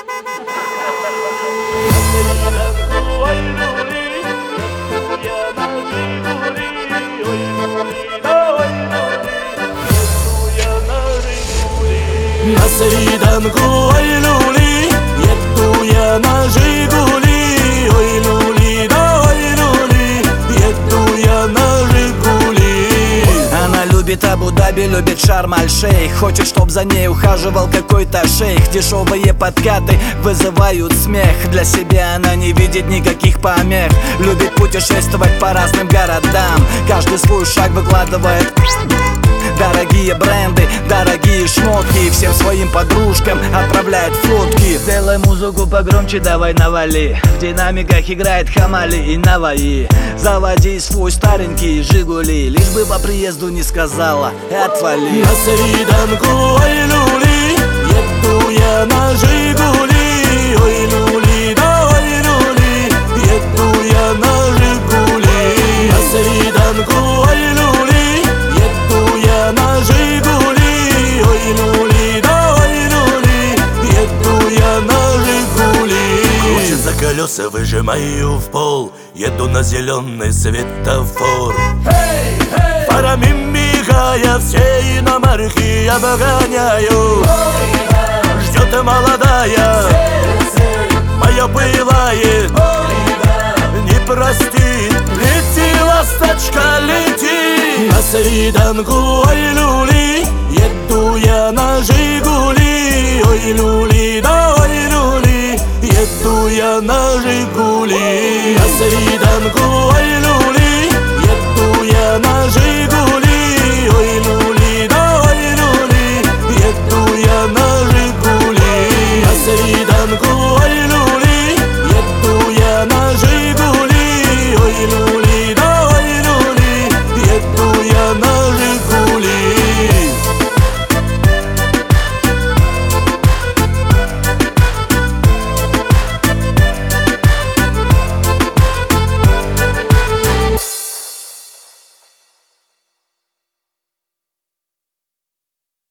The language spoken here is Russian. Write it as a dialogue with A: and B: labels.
A: На свиданку, ой, люли, еду я на Жигули. Ой, люли, да ой, люли, еду я на Жигули.
B: Она любит Абу-Даби, любит Шарм-аль-Шейх. Хочет, чтоб за ней ухаживал какой-то шейх. Дешевые подкаты вызывают смех. Для себя она не видит никаких помех. Любит путешествовать по разным городам. Каждый свой шаг выкладывает. Дорогие бренды, дорогие шмотки. Всем своим подружкам отправляет фотки. Делай музыку погромче, давай навали. В динамиках играет Хамали и Наваи. Заводи свой старенький Жигули. Лишь бы по приезду не сказала отвали.
A: На свиданку, ой, люли, еду я на Жигули. Ой, люли, да ой, люли, еду я на Жигули. На свиданку, ой, люли, еду я на Жигули. Ой, люли, да ой, люли, еду я на Жигули. Крутятся колеса, выжимаю в пол, еду на зеленый светофор. Фарами мигая, все иномарки обгоняю. Ждет молодая, моя бывает, не простит. Лети, ласточка, лети. На свиданку, ой, люли, еду я на Жигули. Ой, люли, да ой, люли, еду я на Жигули. На свиданку.